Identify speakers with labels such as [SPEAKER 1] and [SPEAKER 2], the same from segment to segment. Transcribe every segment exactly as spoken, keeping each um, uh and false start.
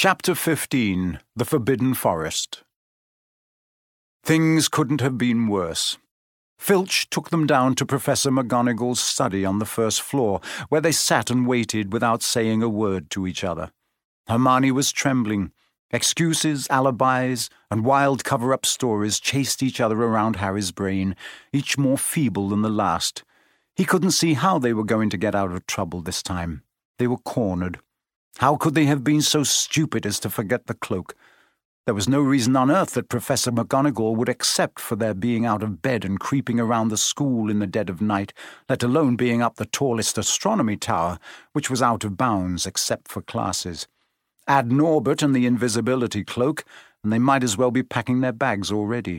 [SPEAKER 1] Chapter fifteen. The Forbidden Forest. Things couldn't have been worse. Filch took them down to Professor McGonagall's study on the first floor, where they sat and waited without saying a word to each other. Hermione was trembling. Excuses, alibis, and wild cover-up stories chased each other around Harry's brain, each more feeble than the last. He couldn't see how they were going to get out of trouble this time. They were cornered. How could they have been so stupid as to forget the cloak? There was no reason on earth that Professor McGonagall would accept for their being out of bed and creeping around the school in the dead of night, let alone being up the tallest astronomy tower, which was out of bounds except for classes. Add Norbert and the invisibility cloak, and they might as well be packing their bags already.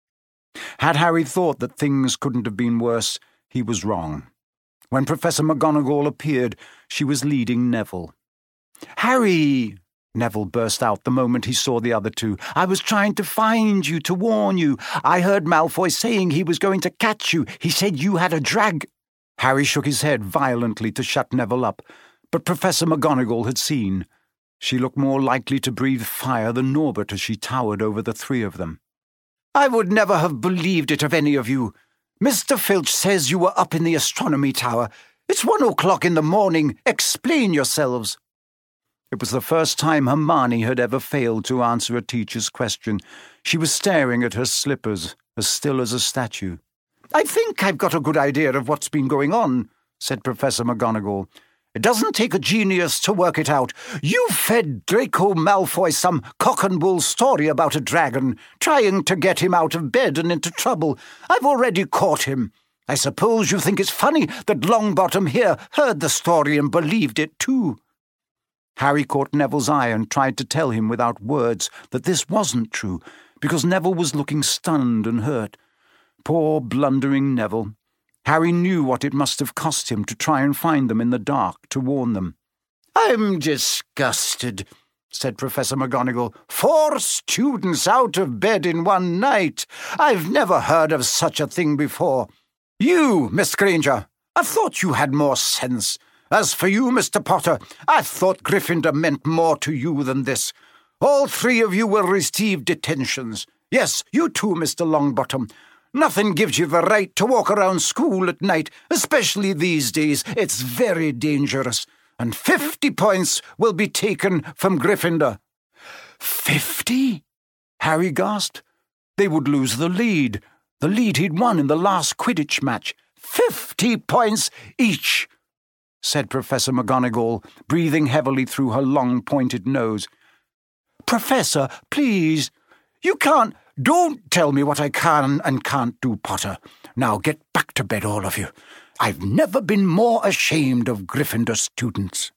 [SPEAKER 1] Had Harry thought that things couldn't have been worse, he was wrong. When Professor McGonagall appeared, she was leading Neville. "Harry!" Neville burst out the moment he saw the other two. "I was trying to find you, to warn you. I heard Malfoy saying he was going to catch you. He said you had a drag—" Harry shook his head violently to shut Neville up, but Professor McGonagall had seen. She looked more likely to breathe fire than Norbert as she towered over the three of them. "I would never have believed it of any of you. Mister Filch says you were up in the astronomy tower. It's one o'clock in the morning. Explain yourselves." It was the first time Hermione had ever failed to answer a teacher's question. She was staring at her slippers, as still as a statue. "I think I've got a good idea of what's been going on," said Professor McGonagall. "It doesn't take a genius to work it out. You fed Draco Malfoy some cock-and-bull story about a dragon, trying to get him out of bed and into trouble. I've already caught him. I suppose you think it's funny that Longbottom here heard the story and believed it too." Harry caught Neville's eye and tried to tell him without words that this wasn't true, because Neville was looking stunned and hurt. Poor blundering Neville. Harry knew what it must have cost him to try and find them in the dark to warn them. "I'm disgusted," said Professor McGonagall. "Four students out of bed in one night. I've never heard of such a thing before. You, Miss Granger, I thought you had more sense. As for you, Mister Potter, I thought Gryffindor meant more to you than this. All three of you will receive detentions. Yes, you too, Mister Longbottom. Nothing gives you the right to walk around school at night, especially these days. It's very dangerous. And fifty points will be taken from Gryffindor." Fifty? Harry gasped. They would lose the lead, the lead he'd won in the last Quidditch match. Fifty points each, said Professor McGonagall, breathing heavily through her long-pointed nose. "Professor, please, you can't— Don't tell me what I can and can't do, Potter. Now get back to bed, all of you. I've never been more ashamed of Gryffindor students."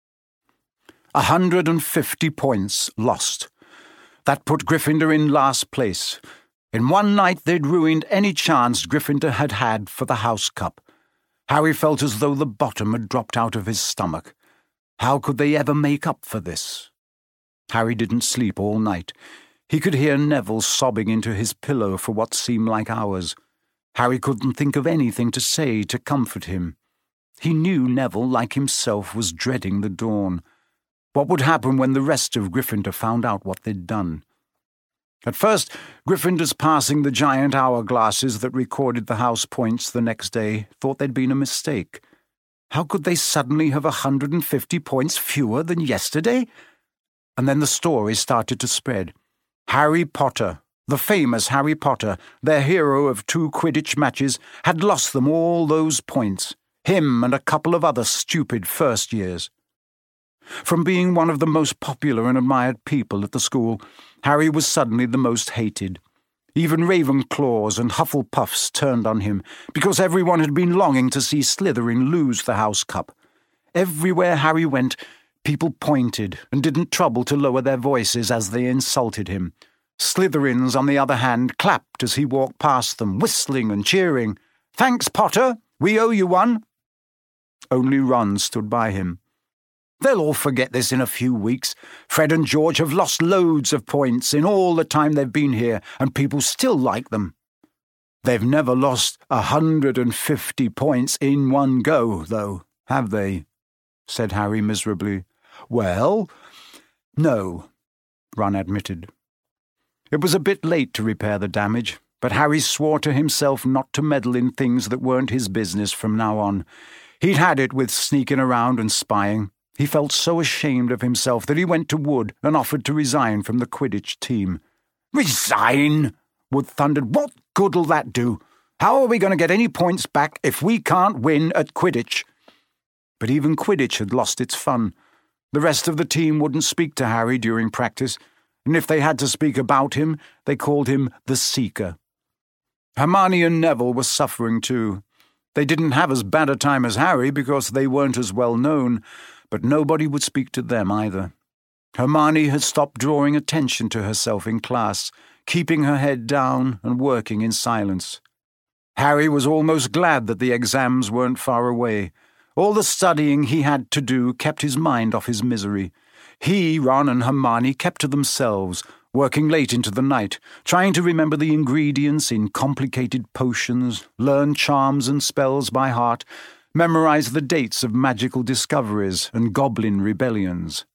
[SPEAKER 1] A hundred and fifty points lost. That put Gryffindor in last place. In one night they'd ruined any chance Gryffindor had had for the House Cup. Harry felt as though the bottom had dropped out of his stomach. How could they ever make up for this? Harry didn't sleep all night. He could hear Neville sobbing into his pillow for what seemed like hours. Harry couldn't think of anything to say to comfort him. He knew Neville, like himself, was dreading the dawn. What would happen when the rest of Gryffindor found out what they'd done? At first, Gryffindors passing the giant hourglasses that recorded the house points the next day thought there'd been a mistake. How could they suddenly have a hundred and fifty points fewer than yesterday? And then the story started to spread. Harry Potter, the famous Harry Potter, their hero of two Quidditch matches, had lost them all those points, him and a couple of other stupid first years. From being one of the most popular and admired people at the school, Harry was suddenly the most hated. Even Ravenclaws and Hufflepuffs turned on him, because everyone had been longing to see Slytherin lose the House Cup. Everywhere Harry went, people pointed and didn't trouble to lower their voices as they insulted him. Slytherins, on the other hand, clapped as he walked past them, whistling and cheering. "Thanks, Potter, we owe you one." Only Ron stood by him. "They'll all forget this in a few weeks. Fred and George have lost loads of points in all the time they've been here, and people still like them." "They've never lost a hundred and fifty points in one go, though, have they?" said Harry miserably. "Well, No, Ron admitted. It was a bit late to repair the damage, but Harry swore to himself not to meddle in things that weren't his business from now on. He'd had it with sneaking around and spying. He felt so ashamed of himself that he went to Wood and offered to resign from the Quidditch team. "Resign?" Wood thundered. "What good'll that do? How are we going to get any points back if we can't win at Quidditch?" But even Quidditch had lost its fun. The rest of the team wouldn't speak to Harry during practice, and if they had to speak about him, they called him the Seeker. Hermione and Neville were suffering too. They didn't have as bad a time as Harry because they weren't as well known, but nobody would speak to them either. Hermione had stopped drawing attention to herself in class, keeping her head down and working in silence. Harry was almost glad that the exams weren't far away. All the studying he had to do kept his mind off his misery. He, Ron, and Hermione kept to themselves, working late into the night, trying to remember the ingredients in complicated potions, learn charms and spells by heart, memorize the dates of magical discoveries and goblin rebellions.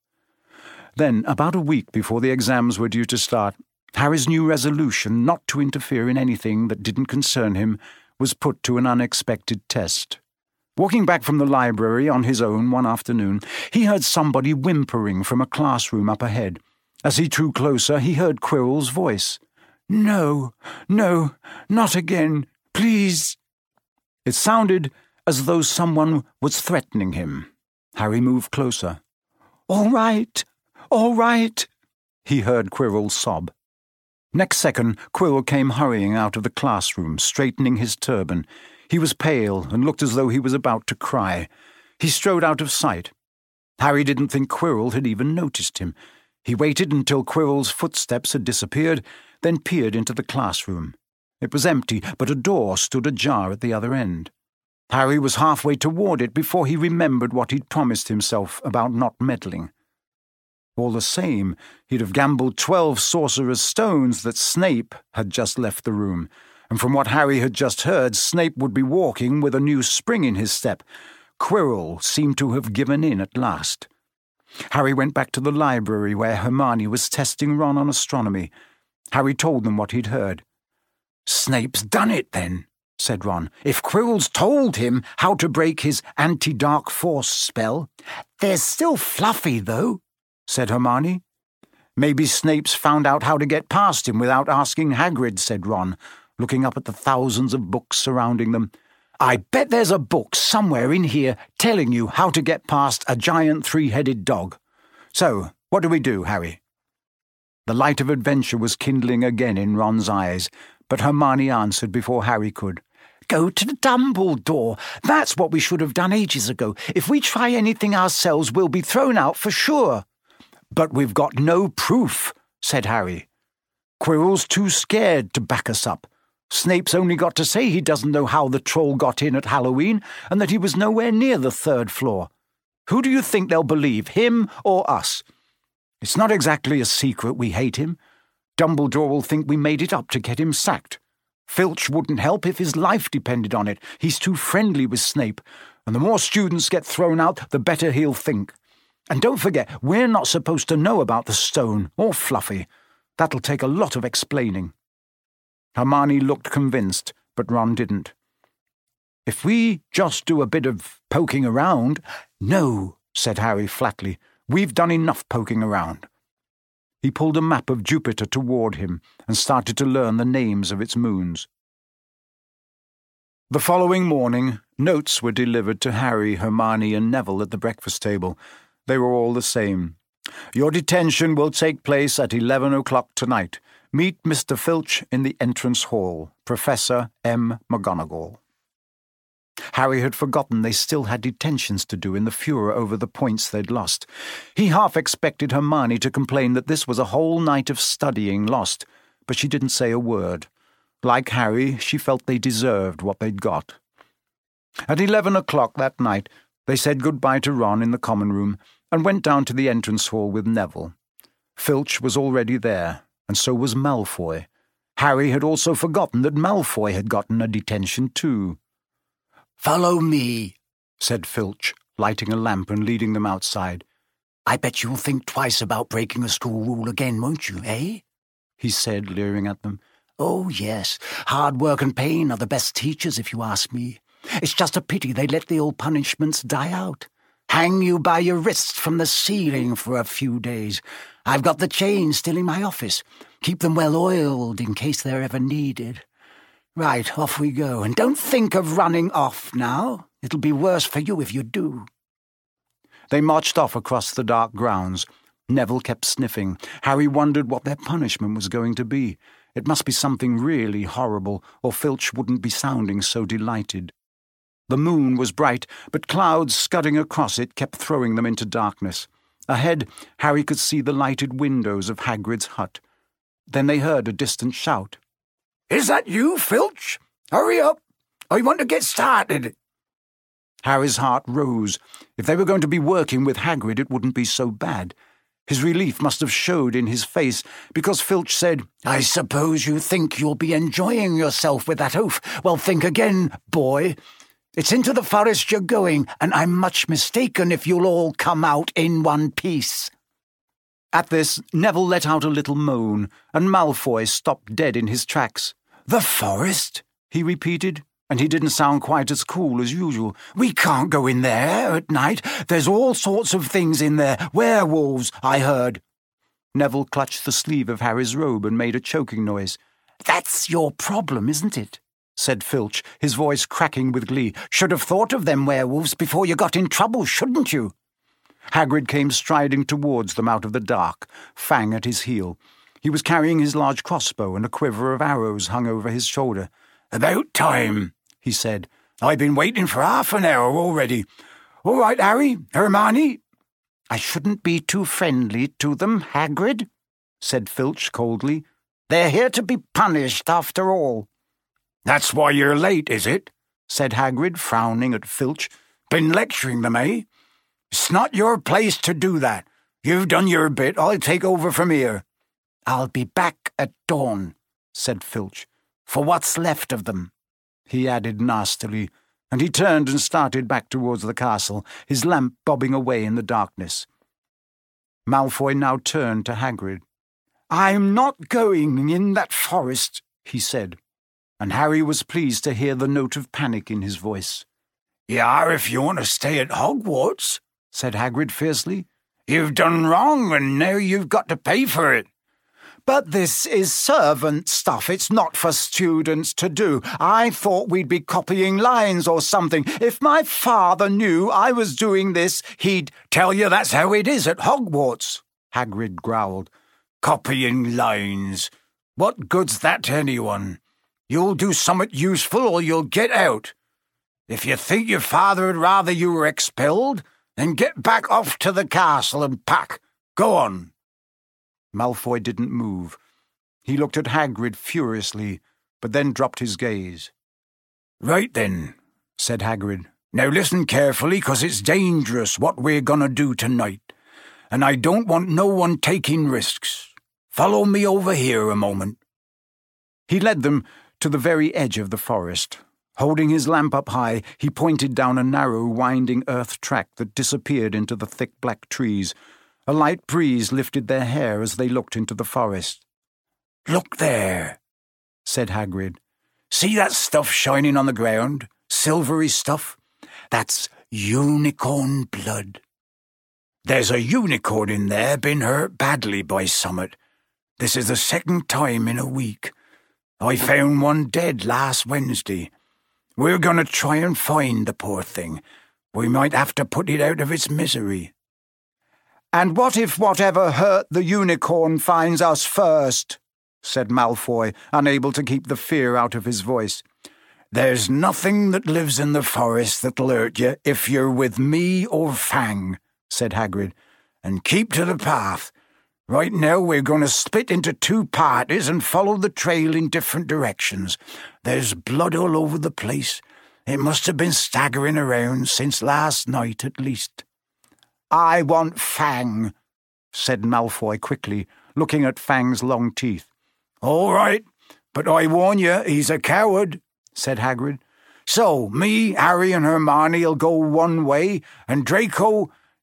[SPEAKER 1] Then, about a week before the exams were due to start, Harry's new resolution not to interfere in anything that didn't concern him was put to an unexpected test. Walking back from the library on his own one afternoon, he heard somebody whimpering from a classroom up ahead. As he drew closer, he heard Quirrell's voice. "No, no, not again, please." It sounded as though someone was threatening him. Harry moved closer. "All right, all right," he heard Quirrell sob. Next second, Quirrell came hurrying out of the classroom, straightening his turban. He was pale and looked as though he was about to cry. He strode out of sight. Harry didn't think Quirrell had even noticed him. He waited until Quirrell's footsteps had disappeared, then peered into the classroom. It was empty, but a door stood ajar at the other end. Harry was halfway toward it before he remembered what he'd promised himself about not meddling. All the same, he'd have gambled twelve Sorcerer's Stones that Snape had just left the room, and from what Harry had just heard, Snape would be walking with a new spring in his step. Quirrell seemed to have given in at last. Harry went back to the library where Hermione was testing Ron on astronomy. Harry told them what he'd heard. "Snape's done it, then," said Ron. "If Quirrell's told him how to break his anti-dark force spell." "There's still Fluffy, though," said Hermione. "Maybe Snape's found out how to get past him without asking Hagrid," said Ron, looking up at the thousands of books surrounding them. "I bet there's a book somewhere in here telling you how to get past a giant three-headed dog. So, what do we do, Harry?" The light of adventure was kindling again in Ron's eyes, but Hermione answered before Harry could. "Go to the Dumbledore. That's what we should have done ages ago. If we try anything ourselves, we'll be thrown out for sure." "But we've got no proof," said Harry. "Quirrell's too scared to back us up. Snape's only got to say he doesn't know how the troll got in at Halloween and that he was nowhere near the third floor. Who do you think they'll believe, him or us? It's not exactly a secret we hate him. Dumbledore will think we made it up to get him sacked. Filch wouldn't help if his life depended on it. He's too friendly with Snape, and the more students get thrown out, the better he'll think. And don't forget, we're not supposed to know about the stone or Fluffy. That'll take a lot of explaining." Hermione looked convinced, but Ron didn't. "If we just do a bit of poking around—" "No," said Harry flatly. "We've done enough poking around." He pulled a map of Jupiter toward him and started to learn the names of its moons. The following morning, notes were delivered to Harry, Hermione, and Neville at the breakfast table. They were all the same. "Your detention will take place at eleven o'clock tonight. Meet Mister Filch in the entrance hall. Professor M. McGonagall." Harry had forgotten they still had detentions to do in the furor over the points they'd lost. He half expected Hermione to complain that this was a whole night of studying lost, but she didn't say a word. Like Harry, she felt they deserved what they'd got. At eleven o'clock that night, they said goodbye to Ron in the common room and went down to the entrance hall with Neville. Filch was already there, and so was Malfoy. Harry had also forgotten that Malfoy had gotten a detention too. "Follow me," said Filch, lighting a lamp and leading them outside.
[SPEAKER 2] I bet you'll think twice about breaking a school rule again, won't you, eh? He said, leering at them. Oh, yes, hard work and pain are the best teachers, if you ask me. It's just a pity they let the old punishments die out. Hang you by your wrists from the ceiling for a few days. I've got the chains still in my office. Keep them well oiled in case they're ever needed. Right, off we go, and don't think of running off now. It'll be worse for you if you do.
[SPEAKER 1] They marched off across the dark grounds. Neville kept sniffing. Harry wondered what their punishment was going to be. It must be something really horrible, or Filch wouldn't be sounding so delighted. The moon was bright, but clouds scudding across it kept throwing them into darkness. Ahead, Harry could see the lighted windows of Hagrid's hut. Then they heard a distant shout.
[SPEAKER 2] Is that you, Filch? Hurry up! I want to get started.
[SPEAKER 1] Harry's heart rose. If they were going to be working with Hagrid, it wouldn't be so bad. His relief must have showed in his face, because Filch said, I suppose you think you'll be enjoying yourself with that oaf. Well, think again, boy. It's into the forest you're going, and I'm much mistaken if you'll all come out in one piece. At this, Neville let out a little moan, and Malfoy stopped dead in his tracks.
[SPEAKER 2] The forest?
[SPEAKER 1] He repeated, and he didn't sound quite as cool as usual.
[SPEAKER 2] We can't go in there at night. There's all sorts of things in there. Werewolves, I heard.
[SPEAKER 1] Neville clutched the sleeve of Harry's robe and made a choking noise.
[SPEAKER 2] That's your problem, isn't it?
[SPEAKER 1] Said Filch, his voice cracking with glee.
[SPEAKER 2] Should have thought of them werewolves before you got in trouble, shouldn't you?
[SPEAKER 1] Hagrid came striding towards them out of the dark, Fang at his heel. He was carrying his large crossbow, and a quiver of arrows hung over his shoulder.
[SPEAKER 2] About time, he said. I've been waiting for half an hour already. All right, Harry, Hermione?
[SPEAKER 1] I shouldn't be too friendly to them, Hagrid, said Filch coldly. They're here to be punished, after all.
[SPEAKER 2] That's why you're late, is it?
[SPEAKER 1] Said Hagrid, frowning at Filch.
[SPEAKER 2] Been lecturing them, eh? It's not your place to do that. You've done your bit. I'll take over from here.
[SPEAKER 1] I'll be back at dawn, said Filch. For what's left of them, he added nastily, and he turned and started back towards the castle, his lamp bobbing away in the darkness. Malfoy now turned to Hagrid.
[SPEAKER 2] I'm not going in that forest, he said,
[SPEAKER 1] and Harry was pleased to hear the note of panic in his voice.
[SPEAKER 2] You are if you want to stay at Hogwarts, said Hagrid fiercely. You've done wrong, and now you've got to pay for it.
[SPEAKER 1] But this is servant stuff. It's not for students to do. I thought we'd be copying lines or something. If my father knew I was doing this, he'd
[SPEAKER 2] tell you that's how it is at Hogwarts,
[SPEAKER 1] Hagrid growled.
[SPEAKER 2] Copying lines. What good's that to anyone? You'll do something useful or you'll get out. If you think your father'd rather you were expelled, then get back off to the castle and pack. Go on.
[SPEAKER 1] Malfoy didn't move. He looked at Hagrid furiously, but then dropped his gaze.
[SPEAKER 2] Right then, said Hagrid. Now listen carefully, 'cause it's dangerous what we're gonna do tonight, and I don't want no one taking risks. Follow me over here a moment.
[SPEAKER 1] He led them to the very edge of the forest. Holding his lamp up high, he pointed down a narrow, winding earth track that disappeared into the thick black trees. A light breeze lifted their hair as they looked into the forest.
[SPEAKER 2] Look there, said Hagrid. See that stuff shining on the ground? Silvery stuff? That's unicorn blood. There's a unicorn in there been hurt badly by summit. This is the second time in a week. I found one dead last Wednesday. We're going to try and find the poor thing. We might have to put it out of its misery.
[SPEAKER 1] And what if whatever hurt the unicorn finds us first? Said Malfoy, unable to keep the fear out of his voice.
[SPEAKER 2] There's nothing that lives in the forest that'll hurt you if you're with me or Fang, said Hagrid. And keep to the path. Right now we're going to split into two parties and follow the trail in different directions. There's blood all over the place. It must have been staggering around since last night at least.
[SPEAKER 1] I want Fang, said Malfoy quickly, looking at Fang's long teeth.
[SPEAKER 2] All right, but I warn you, he's a coward, said Hagrid. So, me, Harry and Hermione'll go one way, and Draco,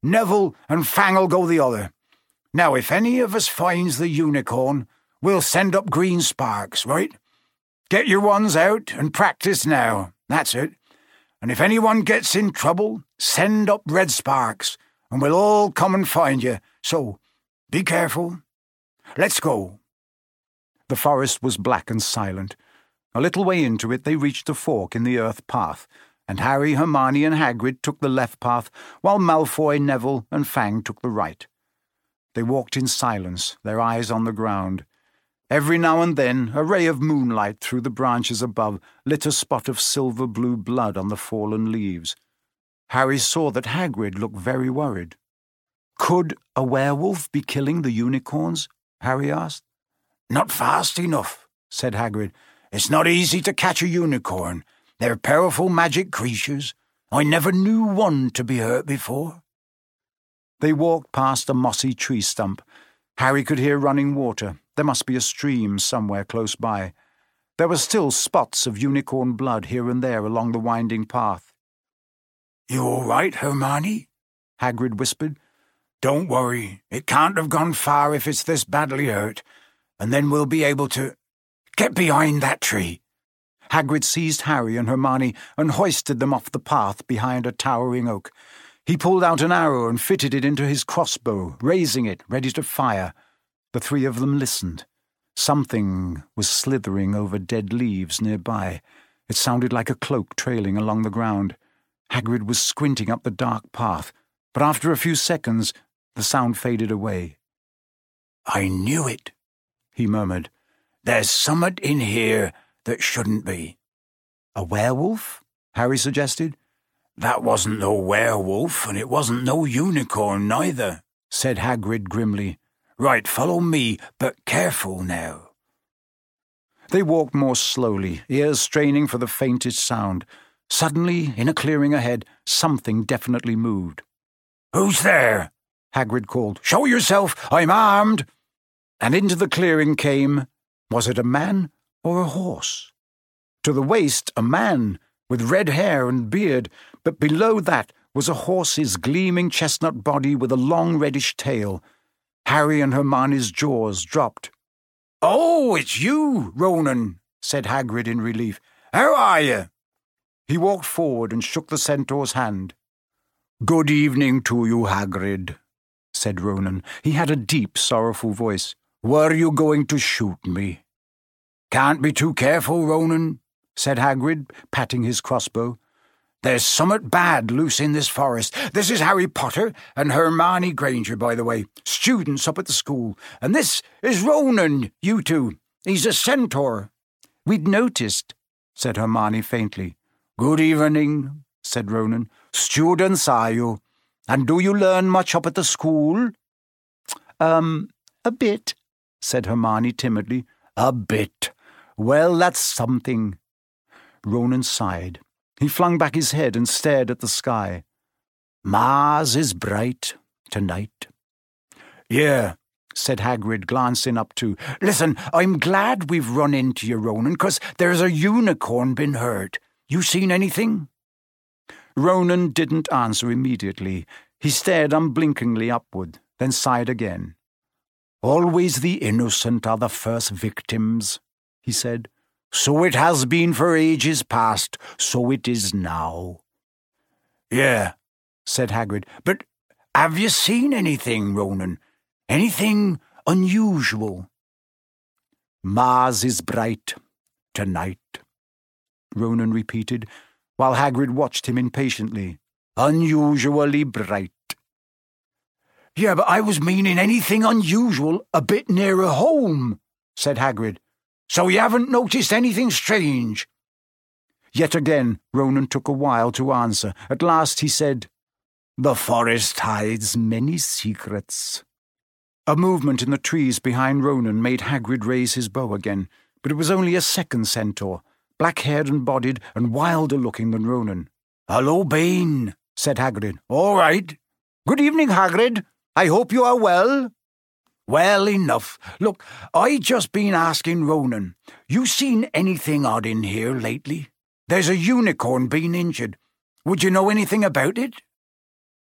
[SPEAKER 2] Neville and Fang'll go the other. Now, if any of us finds the unicorn, we'll send up green sparks, right? Get your ones out and practice now. That's it. And if anyone gets in trouble, send up red sparks, and we'll all come and find you. So, be careful. Let's go.
[SPEAKER 1] The forest was black and silent. A little way into it they reached a fork in the earth path, and Harry, Hermione and Hagrid took the left path, while Malfoy, Neville and Fang took the right. They walked in silence, their eyes on the ground. Every now and then a ray of moonlight through the branches above lit a spot of silver-blue blood on the fallen leaves. Harry saw that Hagrid looked very worried. "Could a werewolf be killing the unicorns?" Harry asked.
[SPEAKER 2] "Not fast enough," said Hagrid. "It's not easy to catch a unicorn. They're powerful magic creatures. I never knew one to be hurt before."
[SPEAKER 1] They walked past a mossy tree stump. Harry could hear running water. There must be a stream somewhere close by. There were still spots of unicorn blood here and there along the winding path.
[SPEAKER 2] "You all right, Hermione?" Hagrid whispered. "Don't worry. It can't have gone far if it's this badly hurt. And then we'll be able to... Get behind that tree."
[SPEAKER 1] Hagrid seized Harry and Hermione and hoisted them off the path behind a towering oak. He pulled out an arrow and fitted it into his crossbow, raising it, ready to fire. The three of them listened. Something was slithering over dead leaves nearby. It sounded like a cloak trailing along the ground. Hagrid was squinting up the dark path, but after a few seconds the sound faded away.
[SPEAKER 2] "I knew it," he murmured. "There's summat in here that shouldn't be."
[SPEAKER 1] "A werewolf?" Harry suggested.
[SPEAKER 2] "That wasn't no werewolf, and it wasn't no unicorn neither," said Hagrid grimly. "Right, follow me, but careful now."
[SPEAKER 1] They walked more slowly, ears straining for the faintest sound. Suddenly, in a clearing ahead, something definitely moved.
[SPEAKER 2] "Who's there?" Hagrid called. "Show yourself! I'm armed!"
[SPEAKER 1] And into the clearing came, was it a man or a horse? To the waist, a man, with red hair and beard, but below that was a horse's gleaming chestnut body with a long reddish tail. Harry and Hermione's jaws dropped.
[SPEAKER 2] "Oh, it's you, Ronan," said Hagrid in relief. "How are you?"
[SPEAKER 1] He walked forward and shook the centaur's hand.
[SPEAKER 2] "Good evening to you, Hagrid,"
[SPEAKER 1] said Ronan. He had a deep, sorrowful voice.
[SPEAKER 2] "Were you going to shoot me?" "Can't be too careful, Ronan," said Hagrid, patting his crossbow. "There's summat bad loose in this forest. This is Harry Potter and Hermione Granger, by the way, students up at the school. And this is Ronan, you two. He's a centaur."
[SPEAKER 1] "We'd noticed," said Hermione faintly.
[SPEAKER 2] "Good evening," said Ronan. "Students are you? And do you learn much up at the school?"
[SPEAKER 1] Um, a bit," said Hermione timidly.
[SPEAKER 2] "A bit. Well, that's something."
[SPEAKER 1] Ronan sighed. He flung back his head and stared at the sky.
[SPEAKER 2] "Mars is bright tonight."
[SPEAKER 1] "Yeah," said Hagrid, glancing up too.
[SPEAKER 2] "Listen, I'm glad we've run into you, Ronan, 'cause there's a unicorn been hurt. You seen anything?"
[SPEAKER 1] Ronan didn't answer immediately. He stared unblinkingly upward, then sighed again.
[SPEAKER 2] "Always the innocent are the first victims," he said. "So it has been for ages past, so it is now." "Yeah," said Hagrid. "But have you seen anything, Ronan? Anything unusual?"
[SPEAKER 1] "Mars is bright tonight," Ronan repeated, while Hagrid watched him impatiently.
[SPEAKER 2] "Unusually bright." "Yeah, but I was meaning anything unusual a bit nearer home," said Hagrid. "So you haven't noticed anything strange?"
[SPEAKER 1] Yet again Ronan took a while to answer. At last he said,
[SPEAKER 2] "The forest hides many secrets."
[SPEAKER 1] A movement in the trees behind Ronan made Hagrid raise his bow again, but it was only a second centaur, black-haired and bodied and wilder-looking than Ronan.
[SPEAKER 2] "Hello, Bane," said Hagrid. "All right. Good evening, Hagrid. I hope you are well." "Well enough. Look, I just been asking Ronan, you seen anything odd in here lately? There's a unicorn been injured. Would you know anything about it?"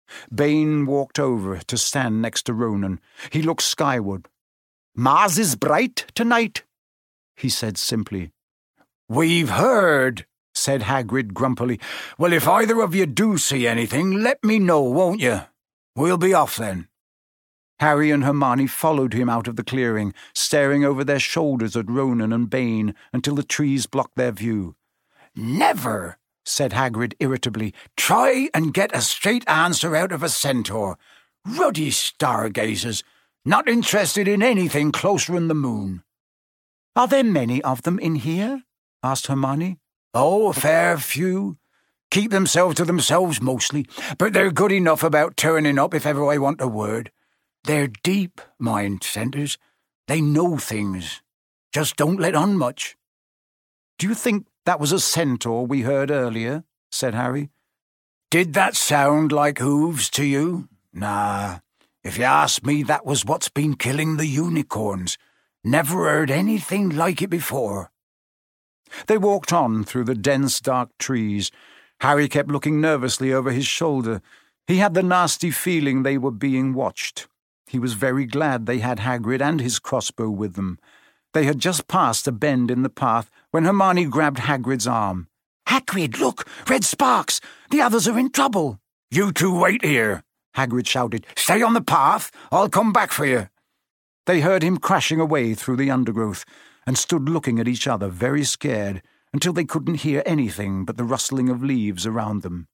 [SPEAKER 1] Bane walked over to stand next to Ronan. He looked skyward. "Mars is bright tonight," he said simply. "We've heard," said Hagrid grumpily. "Well, if either of you do see anything, let me know, won't you? We'll be off then." Harry and Hermione followed him out of the clearing, staring over their shoulders at Ronan and Bane until the trees blocked their view. "Never," said Hagrid irritably, "try and get a straight answer out of a centaur. Ruddy stargazers, not interested in anything closer than the moon." "Are there many of them in here?" asked Hermione. "Oh, a fair few. Keep themselves to themselves mostly, but they're good enough about turning up if ever I want a word. They're deep, mind centres. They know things. Just don't let on much." "Do you think that was a centaur we heard earlier?" said Harry. "Did that sound like hooves to you? Nah. If you ask me, that was what's been killing the unicorns. Never heard anything like it before." They walked on through the dense, dark trees. Harry kept looking nervously over his shoulder. He had the nasty feeling they were being watched. He was very glad they had Hagrid and his crossbow with them. They had just passed a bend in the path when Hermione grabbed Hagrid's arm. "Hagrid, look! Red sparks! The others are in trouble!" "You two wait here," Hagrid shouted. "Stay on the path. I'll come back for you." They heard him crashing away through the undergrowth and stood looking at each other very scared until they couldn't hear anything but the rustling of leaves around them.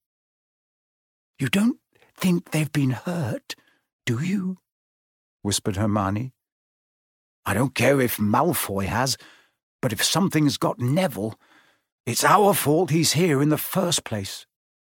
[SPEAKER 1] "You don't think they've been hurt, do you?" whispered Hermione. "I don't care if Malfoy has, but if something's got Neville, it's our fault he's here in the first place."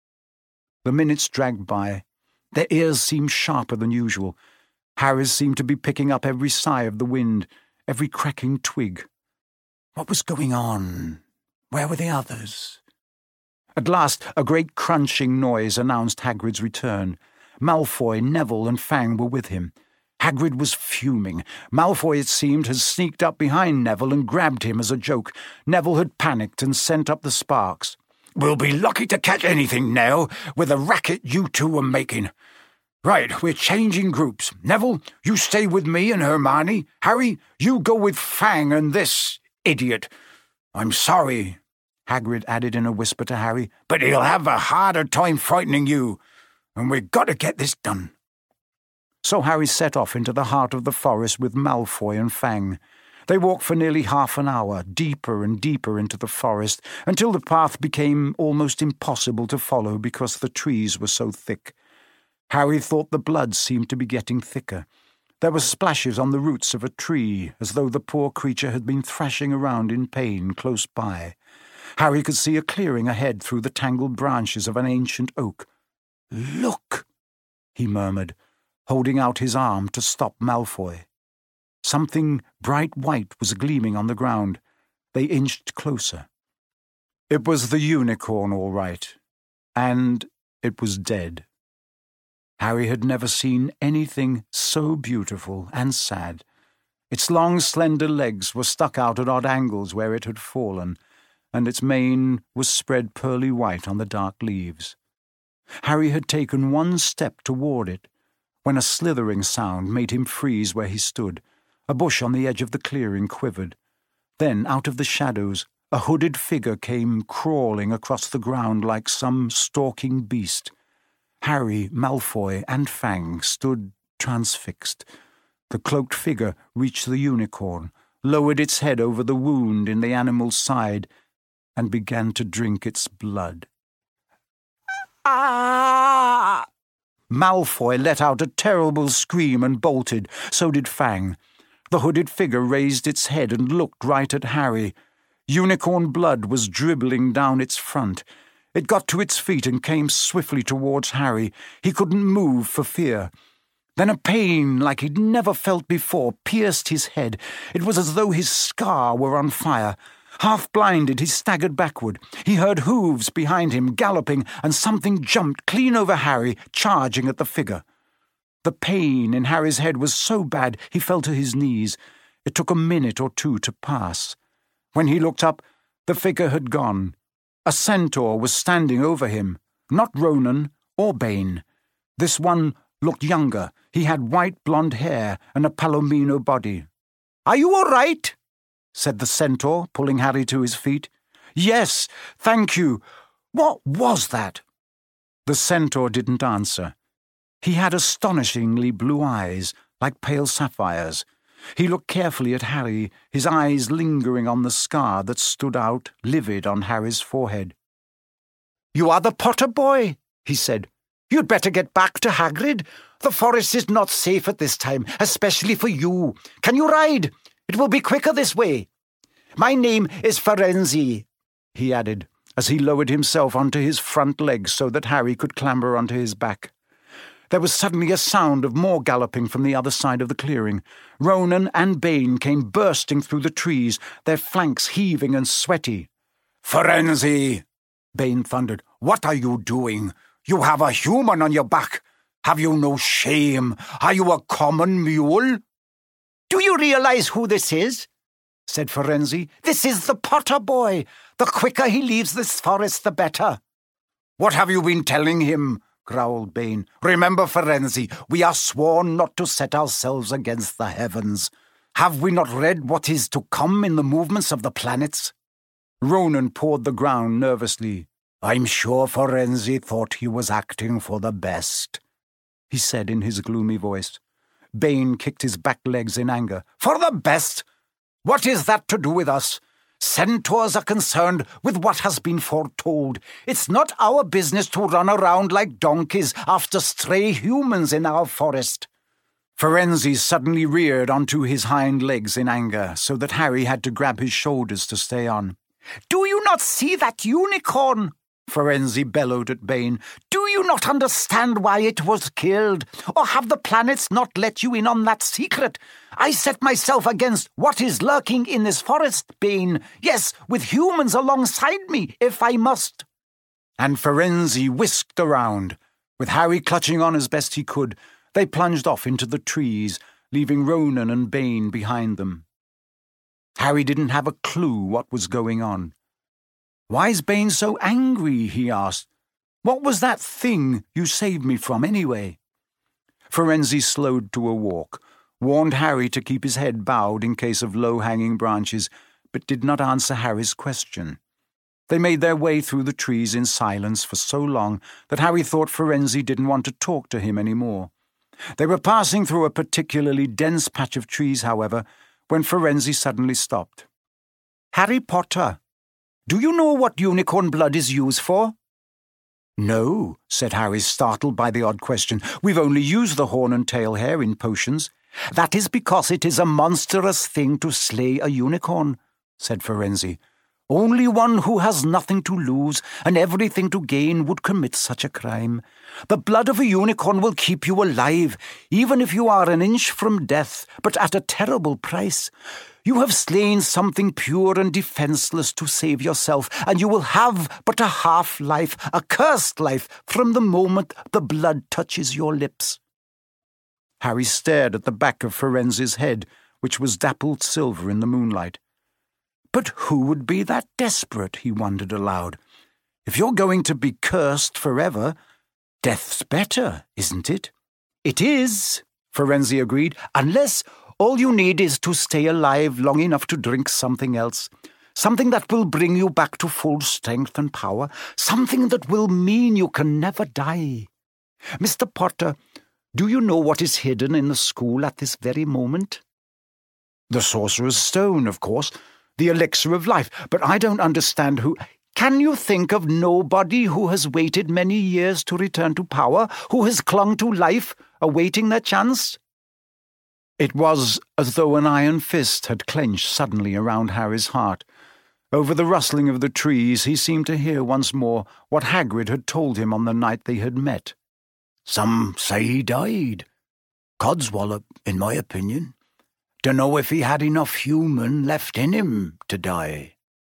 [SPEAKER 1] The minutes dragged by. Their ears seemed sharper than usual. Harry's seemed to be picking up every sigh of the wind, every cracking twig. What was going on? Where were the others? At last, a great crunching noise announced Hagrid's return. Malfoy, Neville, and Fang were with him. Hagrid was fuming. Malfoy, it seemed, had sneaked up behind Neville and grabbed him as a joke. Neville had panicked and sent up the sparks. "We'll be lucky to catch anything now, with the racket you two are making. Right, we're changing groups. Neville, you stay with me and Hermione. Harry, you go with Fang and this idiot. I'm sorry," Hagrid added in a whisper to Harry, "but he'll have a harder time frightening you, and we've got to get this done." So Harry set off into the heart of the forest with Malfoy and Fang. They walked for nearly half an hour, deeper and deeper into the forest, until the path became almost impossible to follow because the trees were so thick. Harry thought the blood seemed to be getting thicker. There were splashes on the roots of a tree, as though the poor creature had been thrashing around in pain close by. Harry could see a clearing ahead through the tangled branches of an ancient oak. "Look," he murmured, holding out his arm to stop Malfoy. Something bright white was gleaming on the ground. They inched closer. It was the unicorn, all right, and it was dead. Harry had never seen anything so beautiful and sad. Its long, slender legs were stuck out at odd angles where it had fallen, and its mane was spread pearly white on the dark leaves. Harry had taken one step toward it, when a slithering sound made him freeze where he stood. A bush on the edge of the clearing quivered. Then, out of the shadows, a hooded figure came crawling across the ground like some stalking beast. Harry, Malfoy, and Fang stood transfixed. The cloaked figure reached the unicorn, lowered its head over the wound in the animal's side, and began to drink its blood. Ah! Malfoy let out a terrible scream and bolted. So did Fang. The hooded figure raised its head and looked right at Harry. Unicorn blood was dribbling down its front. It got to its feet and came swiftly towards Harry. He couldn't move for fear. Then a pain like he'd never felt before pierced his head. It was as though his scar were on fire. Half blinded, he staggered backward. He heard hooves behind him, galloping, and something jumped clean over Harry, charging at the figure. The pain in Harry's head was so bad he fell to his knees. It took a minute or two to pass. When he looked up, the figure had gone. A centaur was standing over him, not Ronan or Bane. This one looked younger. He had white blonde hair and a palomino body. "Are you all right?" said the centaur, pulling Harry to his feet. "Yes, thank you. What was that?" The centaur didn't answer. He had astonishingly blue eyes, like pale sapphires. He looked carefully at Harry, his eyes lingering on the scar that stood out livid on Harry's forehead. "You are the Potter boy," he said. "You'd better get back to Hagrid. The forest is not safe at this time, especially for you. Can you ride? It will be quicker this way. My name is Firenze," he added, as he lowered himself onto his front legs so that Harry could clamber onto his back. There was suddenly a sound of more galloping from the other side of the clearing. Ronan and Bane came bursting through the trees, their flanks heaving and sweaty. "Firenze!" Bane thundered. "What are you doing? You have a human on your back. Have you no shame? Are you a common mule?" "Do you realize who this is?" said Firenze. "This is the Potter boy. The quicker he leaves this forest, the better." "What have you been telling him?" growled Bane. "Remember, Firenze, we are sworn not to set ourselves against the heavens. Have we not read what is to come in the movements of the planets?" Ronan pawed the ground nervously. "I'm sure Firenze thought he was acting for the best," he said in his gloomy voice. Bane kicked his back legs in anger. "For the best? What is that to do with us? Centaurs are concerned with what has been foretold. It's not our business to run around like donkeys after stray humans in our forest." Firenze suddenly reared onto his hind legs in anger, so that Harry had to grab his shoulders to stay on. "Do you not see that unicorn?" Firenze bellowed at Bane. "Do you not understand why it was killed? Or have the planets not let you in on that secret? I set myself against what is lurking in this forest, Bane. Yes, with humans alongside me, if I must." And Firenze whisked around. With Harry clutching on as best he could, they plunged off into the trees, leaving Ronan and Bane behind them. Harry didn't have a clue what was going on. "Why is Bane so angry?" he asked. "What was that thing you saved me from, anyway?" Firenze slowed to a walk, warned Harry to keep his head bowed in case of low-hanging branches, but did not answer Harry's question. They made their way through the trees in silence for so long that Harry thought Firenze didn't want to talk to him any more. They were passing through a particularly dense patch of trees, however, when Firenze suddenly stopped. "Harry Potter, do you know what unicorn blood is used for?" "No," said Harry, startled by the odd question. "We've only used the horn and tail hair in potions." "That is because it is a monstrous thing to slay a unicorn," said Firenze. "Only one who has nothing to lose and everything to gain would commit such a crime. The blood of a unicorn will keep you alive, even if you are an inch from death, but at a terrible price. You have slain something pure and defenseless to save yourself, and you will have but a half-life, a cursed life, from the moment the blood touches your lips." Harry stared at the back of Firenze's head, which was dappled silver in the moonlight. But who would be that desperate, he wondered aloud. If you're going to be cursed forever, death's better, isn't it? "It is," Firenze agreed, "unless all you need is to stay alive long enough to drink something else. Something that will bring you back to full strength and power. Something that will mean you can never die. Mister Potter, do you know what is hidden in the school at this very moment?" "The Sorcerer's Stone, of course. The elixir of life, but I don't understand who—" "Can you think of nobody who has waited many years to return to power, who has clung to life, awaiting their chance?" It was as though an iron fist had clenched suddenly around Harry's heart. Over the rustling of the trees he seemed to hear once more what Hagrid had told him on the night they had met. "Some say he died. Codswallop, in my opinion. Dunno if he had enough human left in him to die."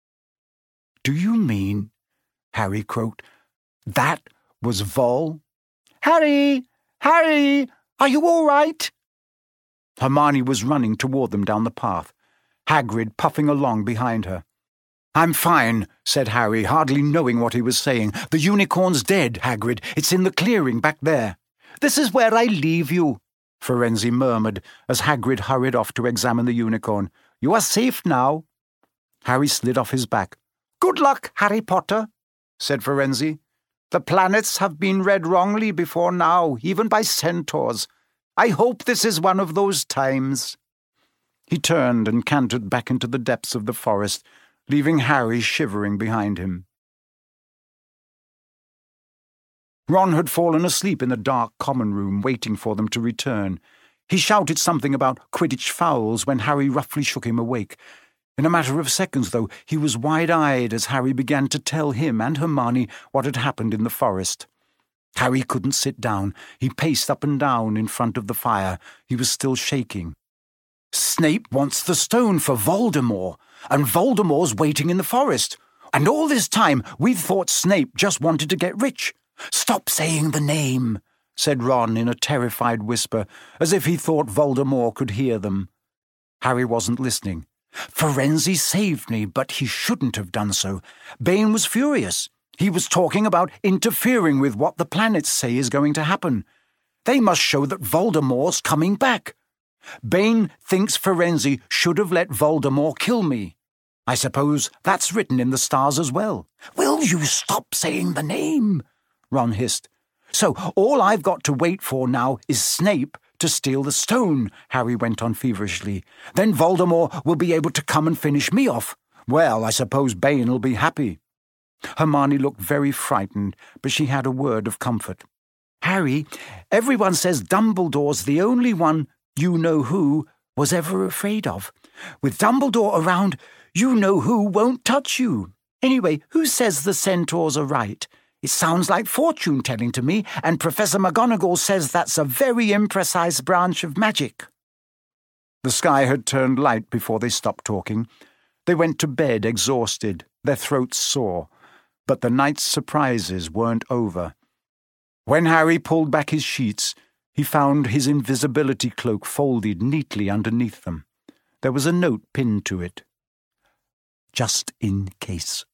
[SPEAKER 1] "Do you mean," Harry croaked, "that was Vol?" "Harry! Harry! Are you all right?" Hermione was running toward them down the path, Hagrid puffing along behind her. "I'm fine," said Harry, hardly knowing what he was saying. "The unicorn's dead, Hagrid. It's in the clearing back there." This is where I leave you," Firenze murmured as Hagrid hurried off to examine the unicorn. "You are safe now." Harry slid off his back. "Good luck, Harry Potter," said Firenze. "The planets have been read wrongly before now, even by centaurs. I hope this is one of those times." He turned and cantered back into the depths of the forest, leaving Harry shivering behind him. Ron had fallen asleep in the dark common room, waiting for them to return. He shouted something about Quidditch fouls when Harry roughly shook him awake. In a matter of seconds, though, he was wide-eyed as Harry began to tell him and Hermione what had happened in the forest. Harry couldn't sit down. He paced up and down in front of the fire. He was still shaking. "Snape wants the stone for Voldemort, and Voldemort's waiting in the forest. And all this time, we've thought Snape just wanted to get rich." "Stop saying the name," said Ron in a terrified whisper, as if he thought Voldemort could hear them. Harry wasn't listening. "Firenze saved me, but he shouldn't have done so. Bane was furious. He was talking about interfering with what the planets say is going to happen. They must show that Voldemort's coming back. Bane thinks Firenze should have let Voldemort kill me. I suppose that's written in the stars as well." "Will you stop saying the name?" Ron hissed. "So all I've got to wait for now is Snape to steal the stone," Harry went on feverishly. "Then Voldemort will be able to come and finish me off. Well, I suppose Bane'll be happy." Hermione looked very frightened, but she had a word of comfort. "Harry, everyone says Dumbledore's the only one you-know-who was ever afraid of. With Dumbledore around, you-know-who won't touch you. Anyway, who says the centaurs are right? It sounds like fortune-telling to me, and Professor McGonagall says that's a very imprecise branch of magic." The sky had turned light before they stopped talking. They went to bed exhausted, their throats sore, but the night's surprises weren't over. When Harry pulled back his sheets, he found his invisibility cloak folded neatly underneath them. There was a note pinned to it. "Just in case."